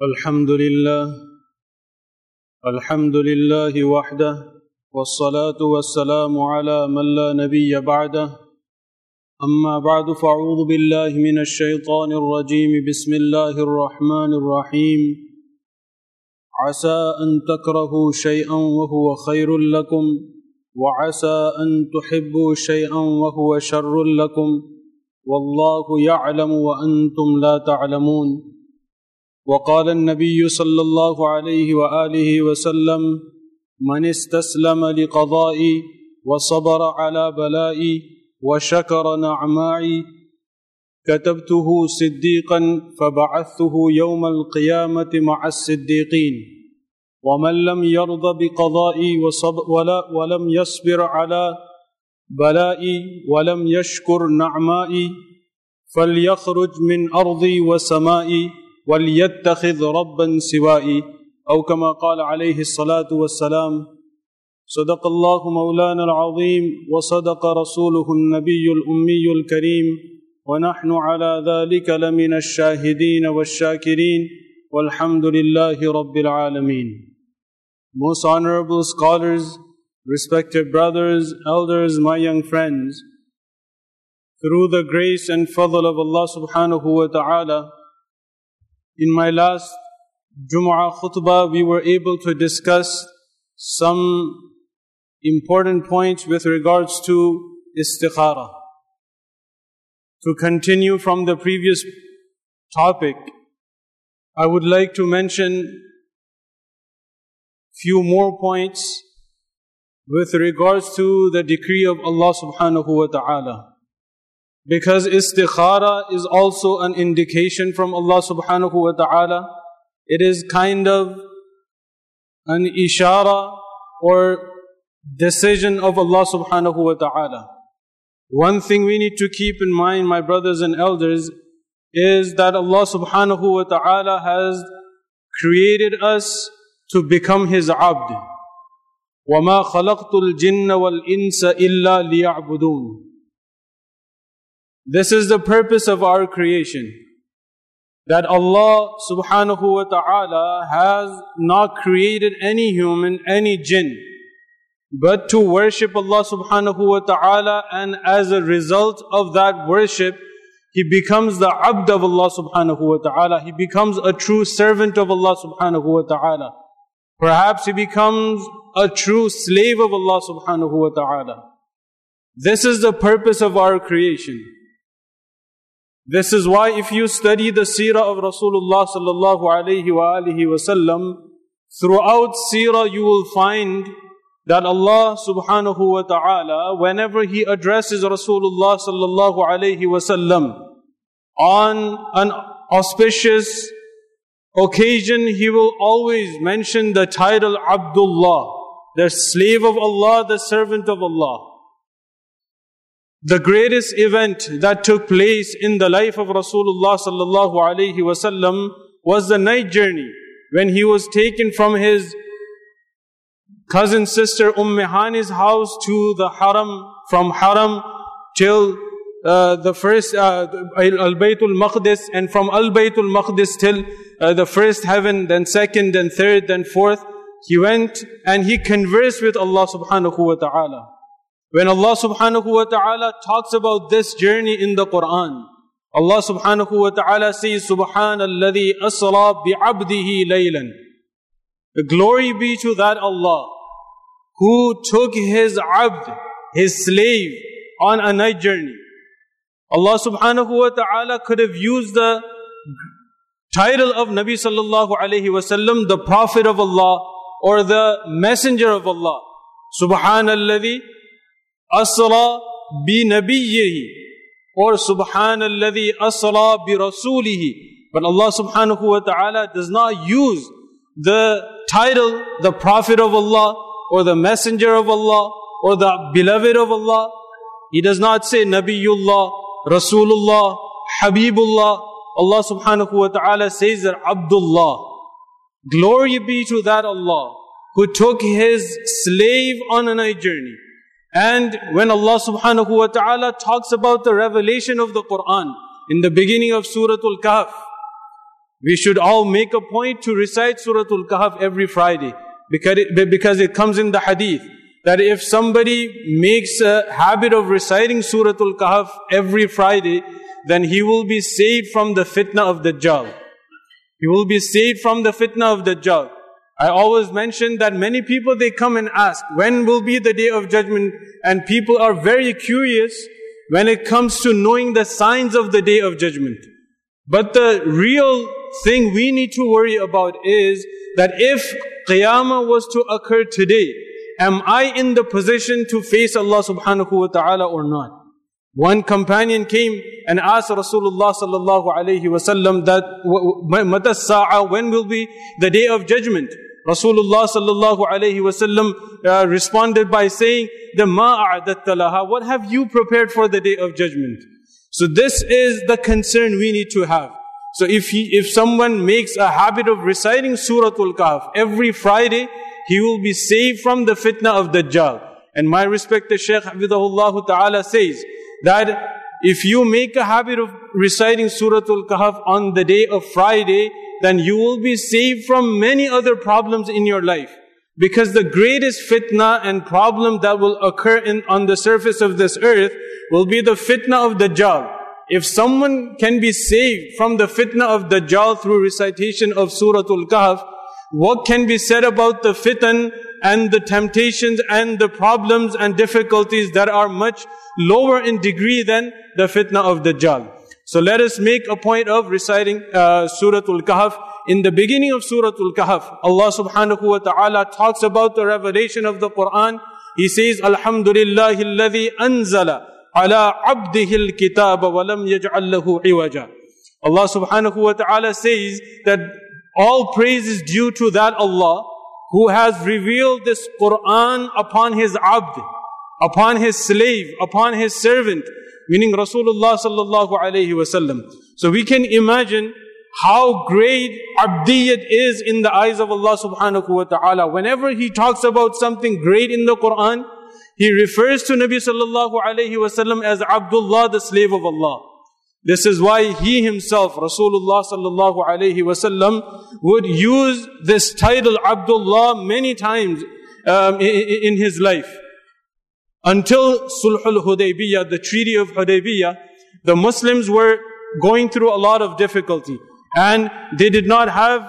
الحمد لله وحده والصلاة والسلام على من لا نبي بعده أما بعد فأعوذ بالله من الشيطان الرجيم بسم الله الرحمن الرحيم عسى أن تكرهوا شيئا وهو خير لكم وعسى أن تحبوا شيئا وهو شر لكم والله يعلم وأنتم لا تعلمون وقال النبي صلى الله عليه وآله وسلم من استسلم لقضائي وصبر على بلائي وشكر نعمائي كتبته صديقا فبعثته يوم القيامة مع الصديقين ومن لم يرض بقضائي ولم يصبر على بلائي ولم يشكر نعمائي فليخرج من أرضي وسمائي وليتخذ ربا سوائي أو كما قال عليه الصلاة والسلام صدق الله مولانا العظيم وصدق رسوله النبي الأمي الكريم ونحن على ذلك لمن الشاهدين والشاكرين والحمد لله رب العالمين. Most honorable scholars, respected brothers, elders, my young friends, through the grace and fadl of Allah subhanahu wa ta'ala, in my last Jum'ah khutbah, we were able to discuss some important points with regards to istikhara. To continue from the previous topic, I would like to mention few more points with regards to the decree of Allah subhanahu wa ta'ala. Because istikhara is also an indication from Allah subhanahu wa ta'ala. It is kind of an ishara or decision of Allah subhanahu wa ta'ala. One thing we need to keep in mind, my brothers and elders, is that Allah subhanahu wa ta'ala has created us to become His abd. وَمَا خَلَقْتُ الْجِنَّ وَالْإِنسَ إِلَّا لِيَعْبُدُونَ. This is the purpose of our creation. That Allah subhanahu wa ta'ala has not created any human, any jinn, but to worship Allah subhanahu wa ta'ala, and as a result of that worship, he becomes the abd of Allah subhanahu wa ta'ala. He becomes a true servant of Allah subhanahu wa ta'ala. Perhaps he becomes a true slave of Allah subhanahu wa ta'ala. This is the purpose of our creation. This is why if you study the seerah of Rasulullah sallallahu alayhi wa alihi wasallam, throughout seerah you will find that Allah subhanahu wa ta'ala, whenever He addresses Rasulullah sallallahu alayhi wasallam on an auspicious occasion, He will always mention the title Abdullah, the slave of Allah, the servant of Allah. The greatest event that took place in the life of Rasulullah sallallahu alaihi wasallam was the night journey, when he was taken from his cousin sister Hani's house to the Haram, from Haram till the first Al-Baytul Maqdis, and from Al-Baytul Maqdis till the first heaven, then second, then third, then fourth. He went and he conversed with Allah subhanahu wa ta'ala. When Allah subhanahu wa ta'ala talks about this journey in the Quran, Allah subhanahu wa ta'ala says, Subhanalladhi asra bi'abdihi laylan. The glory be to that Allah who took His abd, His slave, on a night journey. Allah subhanahu wa ta'ala could have used the title of Nabi sallallahu alayhi wasallam, the Prophet of Allah, or the Messenger of Allah. Subhanalladhi asra bi nabiyyihi, or Subhanalladhi asra bi rasulihi. But Allah subhanahu wa ta'ala does not use the title, the Prophet of Allah, or the Messenger of Allah, or the Beloved of Allah. He does not say Nabiyullah, Rasulullah, Habibullah. Allah subhanahu wa ta'ala says that Abdullah. Glory be to that Allah who took His slave on a night journey. And when Allah subhanahu wa ta'ala talks about the revelation of the Quran, in the beginning of Surah Al-Kahf, We should all make a point to recite Surah Al-Kahf every Friday, because it comes in the hadith that if somebody makes a habit of reciting Surah Al-Kahf every Friday, then he will be saved from the fitna of Dajjal. He will be saved from the fitna of Dajjal. I always mention that many people, they come and ask, when will be the Day of Judgment? And people are very curious when it comes to knowing the signs of the Day of Judgment. But the real thing we need to worry about is that if Qiyamah was to occur today, am I in the position to face Allah subhanahu wa ta'ala or not? One companion came and asked Rasulullah sallallahu alayhi wa sallam that, Mata as-sa'a, when will be the Day of Judgment? Rasulullah sallallahu alayhi wa sallam responded by saying, Ma a'adatta laha, what have you prepared for the Day of Judgment? So this is the concern we need to have. So if someone makes a habit of reciting Surah Al-Kahf every Friday, he will be saved from the fitna of Dajjal. And my respected Shaykh Hafidhahullah Ta'ala says that if you make a habit of reciting Surah Al-Kahf on the day of Friday, then you will be saved from many other problems in your life. Because the greatest fitna and problem that will occur on the surface of this earth will be the fitna of Dajjal. If someone can be saved from the fitna of Dajjal through recitation of Surah Al-Kahf, what can be said about the fitan and the temptations and the problems and difficulties that are much lower in degree than the fitna of Dajjal? So let us make a point of reciting Surah Al-Kahf. In the beginning of Surah Al-Kahf, Allah subhanahu wa ta'ala talks about the revelation of the Quran. He says, Alhamdulillahi alladhi anzala ala abdihi al-kitaba wa lam yaj'al lahu iwaja. Allah subhanahu wa ta'ala says that all praise is due to that Allah who has revealed this Quran upon His abd, upon His slave, upon His servant, meaning Rasulullah sallallahu alayhi wa sallam. So we can imagine how great abdiyat is in the eyes of Allah subhanahu wa ta'ala. Whenever He talks about something great in the Quran, He refers to Nabi sallallahu alayhi wa sallam as Abdullah, the slave of Allah. This is why He Himself, Rasulullah sallallahu alayhi wa sallam, would use this title Abdullah many times in His life. Until Sulhul Hudaybiyah, the Treaty of Hudaybiyah, the Muslims were going through a lot of difficulty. And they did not have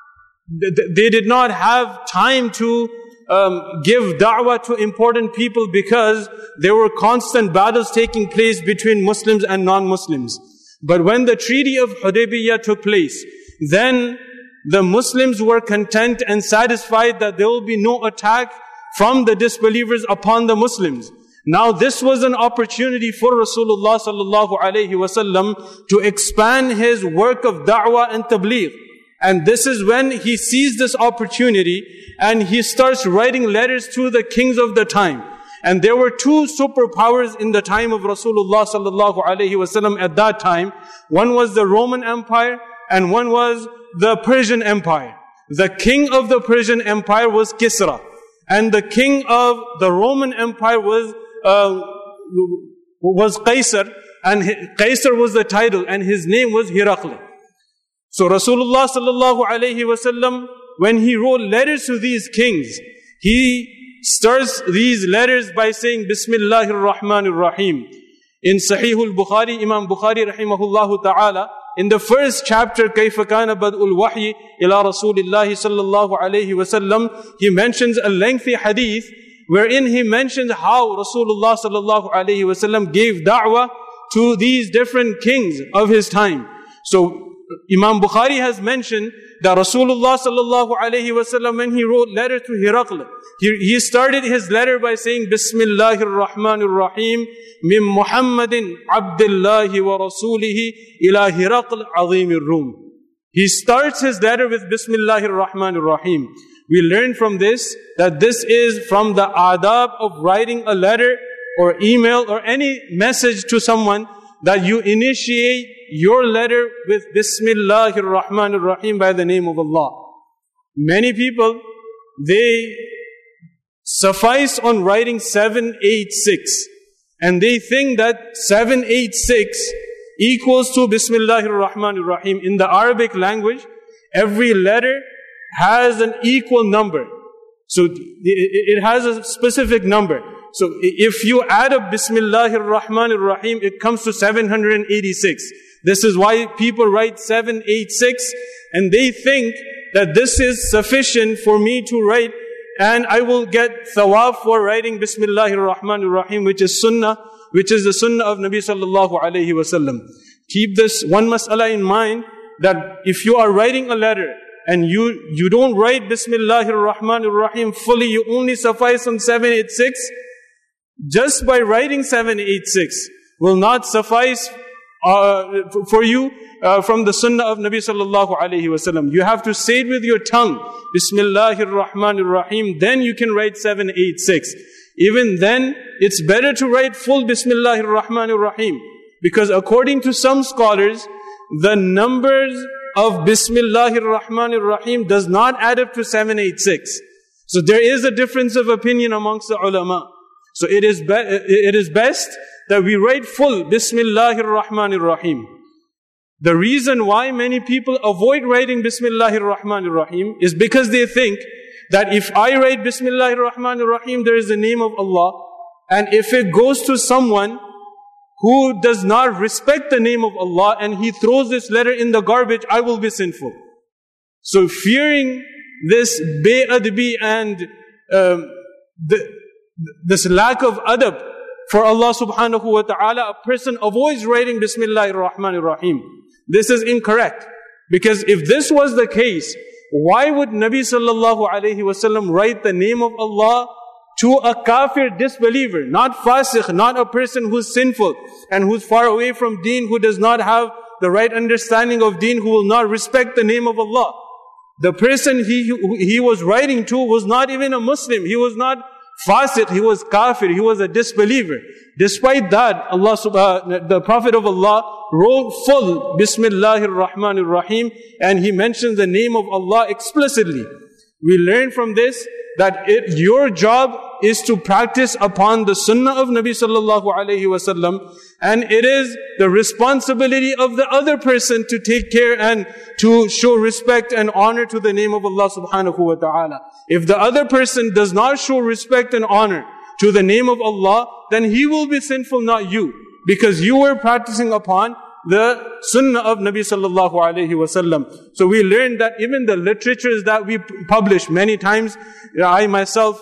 time to give da'wah to important people because there were constant battles taking place between Muslims and non-Muslims. But when the Treaty of Hudaybiyah took place, then the Muslims were content and satisfied that there will be no attack from the disbelievers upon the Muslims. Now this was an opportunity for Rasulullah sallallahu alayhi wasallam to expand his work of da'wah and tabligh. And this is when he sees this opportunity and he starts writing letters to the kings of the time. And there were two superpowers in the time of Rasulullah sallallahu alayhi wasallam at that time. One was the Roman Empire and one was the Persian Empire. The king of the Persian Empire was Kisra. And the king of the Roman Empire was Qaisar, and Qaisar was the title, and his name was Herakle. So Rasulullah sallallahu alayhi wasallam, when he wrote letters to these kings, he starts these letters by saying Bismillahir Rahmanir Rahim. In Sahih al-Bukhari, Imam Bukhari rahimahullah ta'ala, in the first chapter, كيف كان بدء الوحي إلى رسول الله صلى الله عليه وسلم, he mentions a lengthy hadith wherein he mentions how Rasulullah sallallahu alayhi wasallam gave da'wah to these different kings of his time. So Imam Bukhari has mentioned that Rasulullah sallallahu alayhi wasallam, when he wrote letter to Herakle, he started his letter by saying Bismillahir Rahmanir Rahim min Muhammadin Abdillahi wa Rasulihi ila Herakle Azimir Rum. He starts his letter with Bismillahir Rahmanir Rahim. We learn from this that this is from the adab of writing a letter or email or any message to someone, that you initiate your letter with Bismillahir Rahmanir Rahim, by the name of Allah. Many people, they suffice on writing 786, and they think that 786 equals to Bismillahir Rahmanir Rahim. In the Arabic language, every letter has an equal number. So it has a specific number. So if you add up Bismillahir Rahmanir Rahim, it comes to 786. This is why people write 786, and they think that this is sufficient for me to write, and I will get thawab for writing Bismillahir Rahmanir Rahim, which is sunnah, which is the sunnah of Nabi sallallahu alayhi wasallam. Keep this one mas'ala in mind, that if you are writing a letter, and you don't write Bismillahir Rahmanir Rahim fully, you only suffice on 786, just by writing 786 will not suffice for you from the sunnah of Nabi sallallahu alayhi wasallam. You have to say it with your tongue, Bismillahir Rahmanir Rahim, then you can write 786. Even then, it's better to write full Bismillahir Rahmanir Rahim, because according to some scholars, the numbers of Bismillahir Rahmanir Rahim does not add up to 786. So there is a difference of opinion amongst the ulama. So it is best that we write full Bismillahir Rahmanir Rahim. The reason why many people avoid writing Bismillahir Rahmanir Rahim is because they think that if I write Bismillahir Rahmanir Rahim, there is the name of Allah. And if it goes to someone who does not respect the name of Allah and he throws this letter in the garbage, I will be sinful. So fearing this be'adbi and this lack of adab for Allah subhanahu wa ta'ala, a person avoids writing Bismillahir Rahmanir Rahim. This is incorrect. Because if this was the case, why would Nabi sallallahu alayhi wasallam write the name of Allah to a kafir disbeliever, not fasiq, not a person who's sinful and who's far away from deen, who does not have the right understanding of deen, who will not respect the name of Allah? The person he was writing to was not even a Muslim. He was not fasiq, he was kafir, he was a disbeliever. Despite that, the Prophet of Allah wrote full Bismillahir Rahmanir Rahim, and he mentions the name of Allah explicitly. We learn from this that your job is to practice upon the sunnah of Nabi sallallahu alayhi wasallam, and it is the responsibility of the other person to take care and to show respect and honor to the name of Allah subhanahu wa ta'ala. If the other person does not show respect and honor to the name of Allah, then he will be sinful, not you, because you were practicing upon the sunnah of Nabi sallallahu alayhi wasallam. So we learned that even the literatures that we publish many times, I myself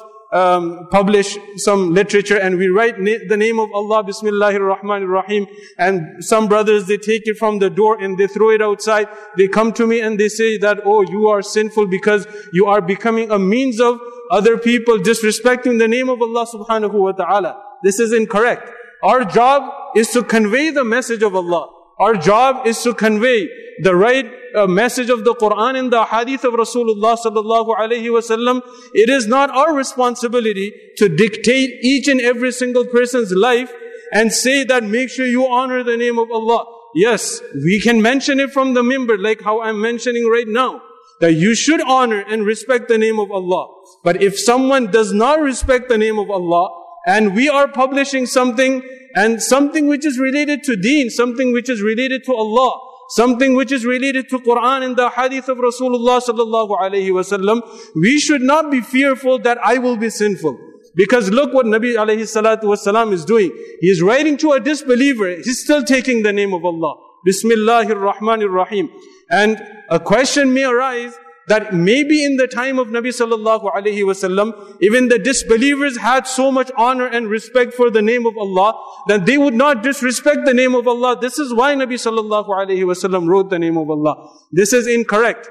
publish some literature, and we write the name of Allah, Bismillahir Rahmanir Rahim, and some brothers, they take it from the door and they throw it outside. They come to me and they say that, oh, you are sinful because you are becoming a means of other people disrespecting the name of Allah subhanahu wa ta'ala. This is incorrect. Our job is to convey the message of Allah. Our job is to convey the right message of the Quran and the hadith of Rasulullah sallallahu alayhi wasallam. It is not our responsibility to dictate each and every single person's life and say that make sure you honor the name of Allah. Yes, we can mention it from the mimbar, like how I'm mentioning right now, that you should honor and respect the name of Allah. But if someone does not respect the name of Allah, and we are publishing something, and something which is related to deen, something which is related to Allah, something which is related to Quran and the hadith of Rasulullah sallallahu alayhi wasallam, we should not be fearful that I will be sinful. Because look what Nabi alayhi salatu wasalam is doing. He is writing to a disbeliever. He's still taking the name of Allah. Bismillahir Rahmanir Rahim. And a question may arise that maybe in the time of Nabi sallallahu alayhi wasallam, even the disbelievers had so much honor and respect for the name of Allah that they would not disrespect the name of Allah. This is why Nabi sallallahu alayhi wasallam wrote the name of Allah. This is incorrect.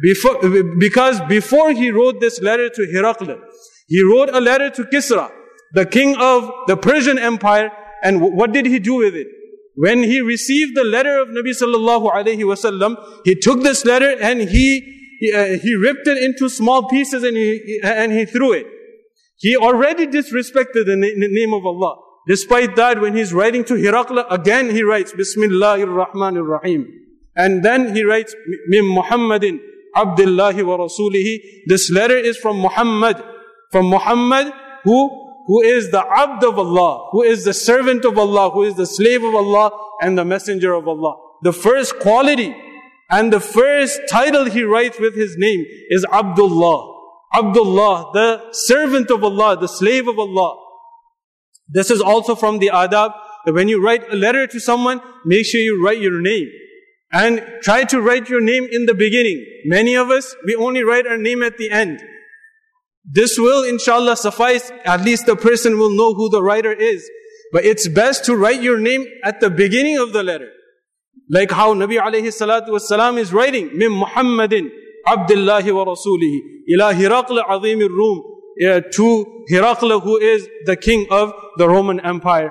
Because before he wrote this letter to Herakl, he wrote a letter to Kisra, the king of the Persian Empire, and what did he do with it? When he received the letter of Nabi sallallahu alayhi wasallam, he took this letter and he ripped it into small pieces and he threw it. He already disrespected the name of Allah. Despite that, when he's writing to Herakl, again he writes, Bismillahir Rahmanir Rahim. And then he writes, Min Muhammadin Abdullahi wa Rasulihi. This letter is from Muhammad. From Muhammad, who is the Abd of Allah, who is the servant of Allah, who is the slave of Allah, and the Messenger of Allah. The first quality and the first title he writes with his name is Abdullah. Abdullah, the servant of Allah, the slave of Allah. This is also from the adab, that when you write a letter to someone, make sure you write your name. And try to write your name in the beginning. Many of us, we only write our name at the end. This will inshallah suffice, at least the person will know who the writer is. But it's best to write your name at the beginning of the letter. Like how Nabi alayhi salatu wasalam is writing, Min Muhammadin Abdullahi wa Rasulihi ila Hiraqla Azim al-Rum, to Hiraqla, who is the king of the Roman Empire.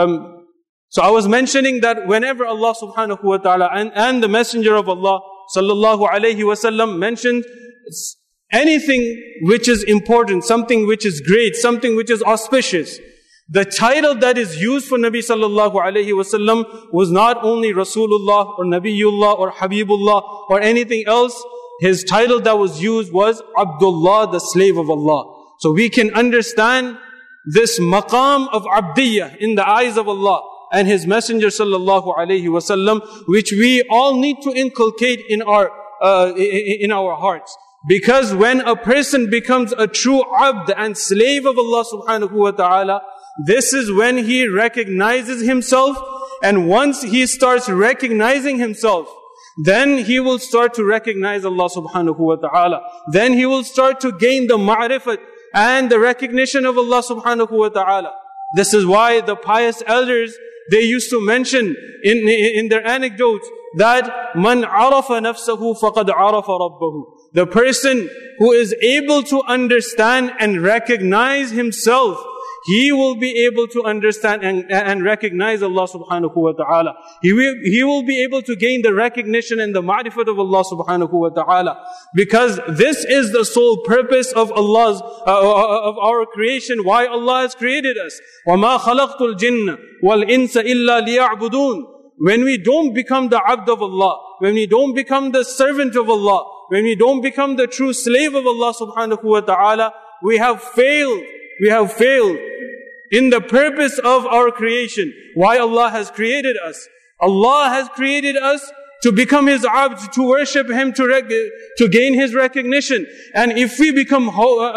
So I was mentioning that whenever Allah subhanahu wa ta'ala and the Messenger of Allah sallallahu alayhi wasallam mentioned anything which is important, something which is great, something which is auspicious, the title that is used for Nabi sallallahu alayhi wasallam was not only Rasulullah or Nabiyullah or Habibullah or anything else. His title that was used was Abdullah, the slave of Allah. So we can understand this maqam of Abdiyah in the eyes of Allah and His Messenger sallallahu alayhi wasallam, which we all need to inculcate in our hearts. Because when a person becomes a true abd and slave of Allah subhanahu wa ta'ala, this is when he recognizes himself, and once he starts recognizing himself, then he will start to recognize Allah subhanahu wa ta'ala. Then he will start to gain the ma'rifat and the recognition of Allah subhanahu wa ta'ala. This is why the pious elders, they used to mention in their anecdotes that man arafa nafsahu faqad arafa rabbahu. The person who is able to understand and recognize himself, he will be able to understand and recognize Allah subhanahu wa ta'ala. He will be able to gain the recognition and the ma'rifat of Allah subhanahu wa ta'ala. Because this is the sole purpose of Allah's, of our creation, why Allah has created us. وَمَا خَلَقْتُ الْجِنَّ وَالْإِنسَ إِلَّا لِيَعْبُدُونَ. When we don't become the abd of Allah, when we don't become the servant of Allah, when we don't become the true slave of Allah subhanahu wa ta'ala, we have failed. We have failed in the purpose of our creation. Why Allah has created us. Allah has created us to become His abd, to worship Him, to gain His recognition. And if we become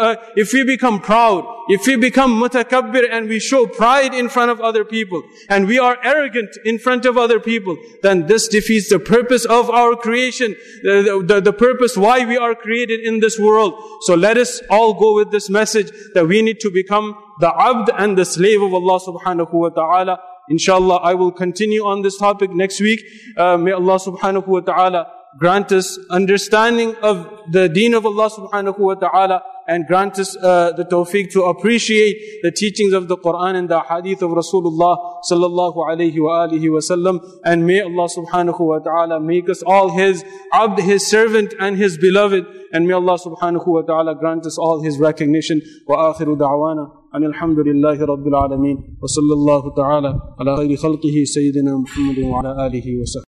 proud, if we become mutakabbir and we show pride in front of other people, and we are arrogant in front of other people, then this defeats the purpose of our creation, the purpose why we are created in this world. So let us all go with this message that we need to become the abd and the slave of Allah subhanahu wa ta'ala. Inshallah, I will continue on this topic next week. May Allah subhanahu wa ta'ala grant us understanding of the deen of Allah subhanahu wa ta'ala, and grant us the tawfiq to appreciate the teachings of the Quran and the hadith of Rasulullah sallallahu alayhi wa alihi wa sallam. And may Allah subhanahu wa ta'ala make us all His abd, His servant and His beloved. And may Allah subhanahu wa ta'ala grant us all His recognition. Wa akhiru da'wana أن الحمد لله رب العالمين وصلى الله تعالى على خير خلقه سيدنا محمد وعلى آله وسلم.